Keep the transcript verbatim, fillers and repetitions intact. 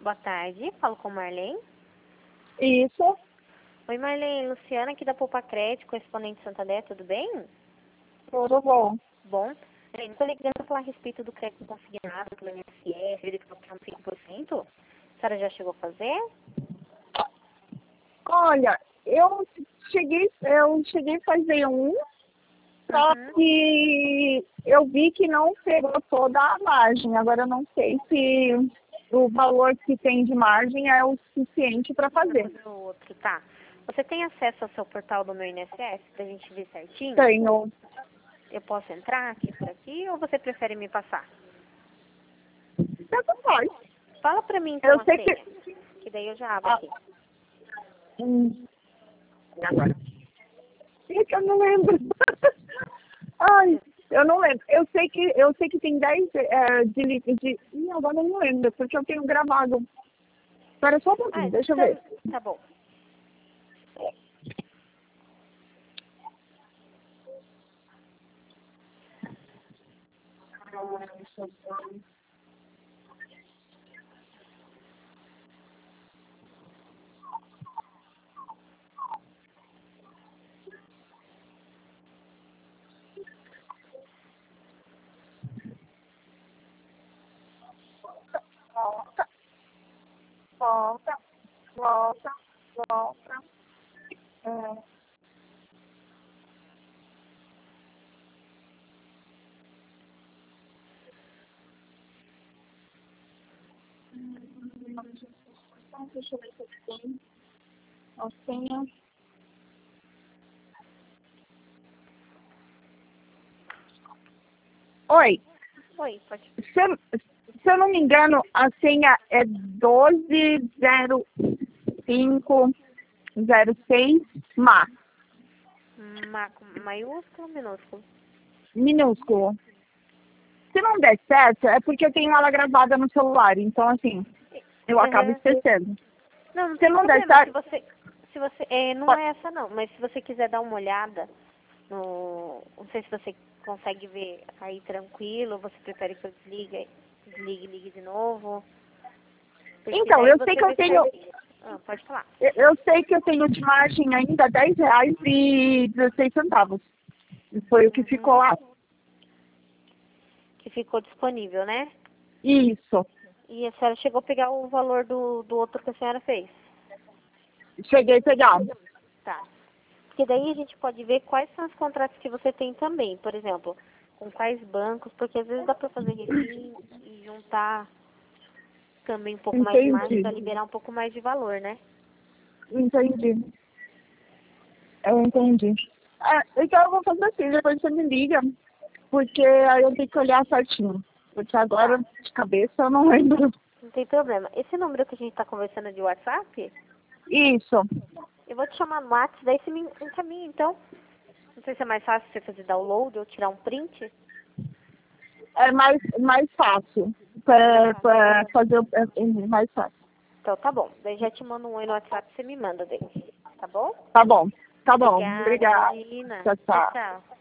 Boa tarde, falo com Marlene. Isso. Oi, Marlene, Luciana aqui da Poupa Crédito, correspondente Santander, tudo bem? Tudo bom. Bom. Estou ligando para falar a respeito do crédito consignado pelo I N S S, ele que está cinco por cento. A senhora já chegou a fazer? Olha, eu cheguei, eu cheguei a fazer um, só Uhum. que eu vi que não pegou toda a margem. Agora eu não sei se o valor que tem de margem é o suficiente para fazer. O outro, tá. Você tem acesso ao seu portal do meu I N S S para a gente ver certinho? Tenho. Eu posso entrar aqui por aqui ou você prefere me passar? Tanto faz. Fala para mim então Eu a sei senha, que... que daí eu já abro Ah, aqui. hum, agora. É que eu não lembro. Ai, eu não lembro. Eu sei que, eu sei que tem dez é, de, li- de... Ih, agora eu não lembro, porque eu tenho gravado. Espera só um Ah, pouquinho, deixa eu então, ver. tá bom. Volta, volta, volta, volta. É, deixa eu ver se eu tenho. A senha. Oi, Oi, pode. se, eu- se eu não me engano, a senha é doze zero cinco zero seis M A, Ma maiúsculo, minúsculo. minúsculo. Se não der certo, é porque eu tenho ela gravada no celular, então assim, eu acabo Uhum. esquecendo. Não, não Se tem não der problema. Se certo, você, se você, é, não é essa não. Mas se você quiser dar uma olhada no, não sei se você consegue ver aí tranquilo. Você prefere que eu desligue, desligue, e ligue de novo? Porque então, daí eu você sei que eu vê tenho, certinho. Ah, pode falar. eu eu sei que eu tenho de margem ainda dez reais e dezesseis centavos. Foi o que ficou Uhum. lá. Que ficou disponível, né? Isso. E a senhora chegou a pegar o valor do, do outro que a senhora fez? Cheguei a pegar. Tá. Porque daí a gente pode ver quais são os contratos que você tem também, por exemplo, com quais bancos, porque às vezes dá para fazer refim e juntar também um pouco mais de margem para Entendi. liberar um pouco mais de valor, né? Entendi. Eu entendi. É, então eu vou fazer assim, depois você me liga, porque aí eu tenho que olhar certinho. Porque agora, Tá, de cabeça, eu não lembro. não tem problema. Esse número que a gente está conversando de WhatsApp, Isso. eu vou te chamar no WhatsApp, daí você me encaminha, então. Não sei se é mais fácil você fazer download ou tirar um print. É mais, mais fácil. Pra, pra fazer o- é, é mais fácil. Então tá bom. Daí já te mando um oi no WhatsApp, você me manda daí. Tá bom? Tá bom. Tá bom. Obrigada, Obrigada. imagina. Tchau, Tchau, tchau. tchau.